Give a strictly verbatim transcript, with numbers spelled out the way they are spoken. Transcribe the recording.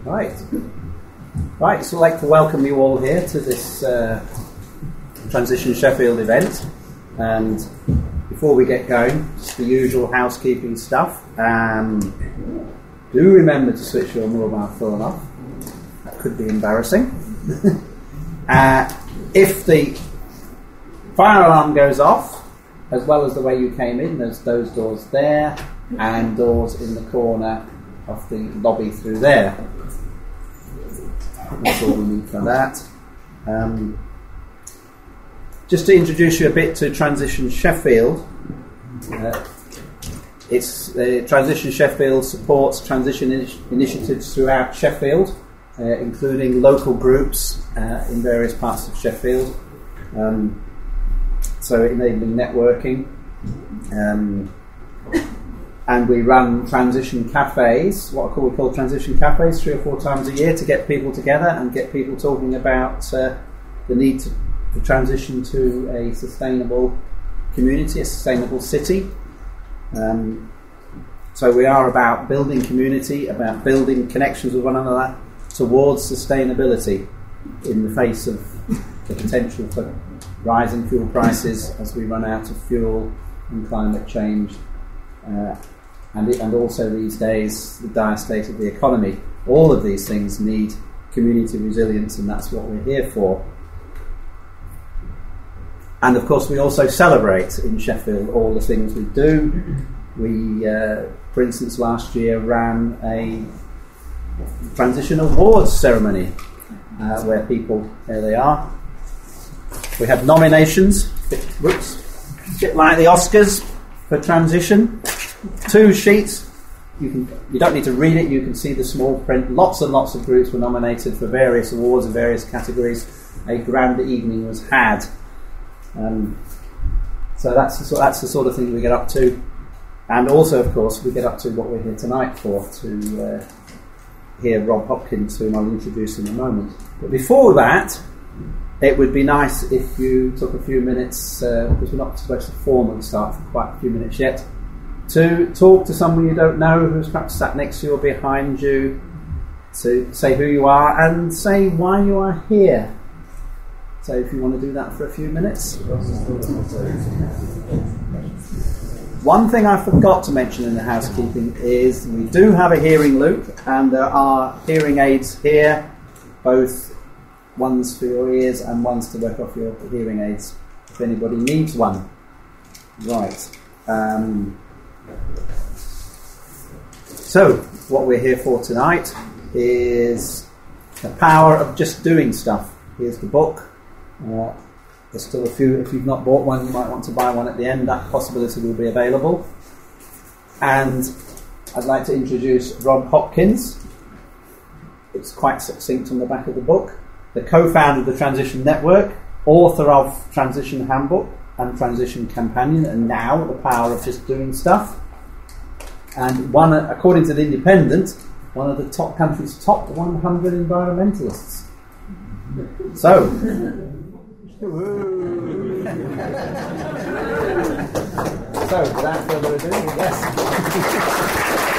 Right. Right, so I'd like to welcome you all here to this uh, Transition Sheffield event. And before we get going, just the usual housekeeping stuff. Um, do remember to switch your mobile phone off. That could be embarrassing. uh, if the fire alarm goes off, as well as the way you came in, there's those doors there and doors in the corner of the lobby through there. That's all we need for that. Um, just to introduce you a bit to Transition Sheffield. Uh, it's uh, Transition Sheffield supports transition in- initiatives throughout Sheffield, uh, including local groups uh, in various parts of Sheffield. Um, so enabling networking. Um, and we run transition cafes, what we call transition cafes, three or four times a year to get people together and get people talking about uh, the need to, to transition to a sustainable community, a sustainable city. Um, so we are about building community, about building connections with one another towards sustainability in the face of the potential for rising fuel prices as we run out of fuel and climate change. Uh, and, it, and also these days, the dire state of the economy. All of these things need community resilience, and that's what we're here for. And of course, we also celebrate in Sheffield all the things we do. We, uh, for instance, last year ran a transition awards ceremony uh, where people, there they are. We had nominations, whoops, a bit like the Oscars for transition. Two sheets. You can. You don't need to read it. You can see the small print. Lots and lots of groups were nominated for various awards in various categories. A grand evening was had. Um, so that's the, that's the sort of thing we get up to. And also, of course, we get up to what we're here tonight for, to uh, hear Rob Hopkins, whom I'll introduce in a moment. But before that, it would be nice if you took a few minutes, uh, because we're not supposed to formally start for quite a few minutes yet, to talk to someone you don't know who's perhaps sat next to you or behind you, to say who you are and say why you are here. So if you want to do that for a few minutes. One thing I forgot to mention in the housekeeping is we do have a hearing loop, and there are hearing aids here, both ones for your ears and ones to work off your hearing aids, if anybody needs one. Right. Um, so, what we're here for tonight is the power of just doing stuff. Here's the book. Uh, there's still a few. If you've not bought one, you might want to buy one at the end. That possibility will be available. And I'd like to introduce Rob Hopkins. It's quite succinct on the back of the book. The co-founder of the Transition Network, author of Transition Handbook and Transition Companion, and now The Power of Just Doing Stuff. And one, according to The Independent, one of the top country's top one hundred environmentalists. So, so without further ado, yes.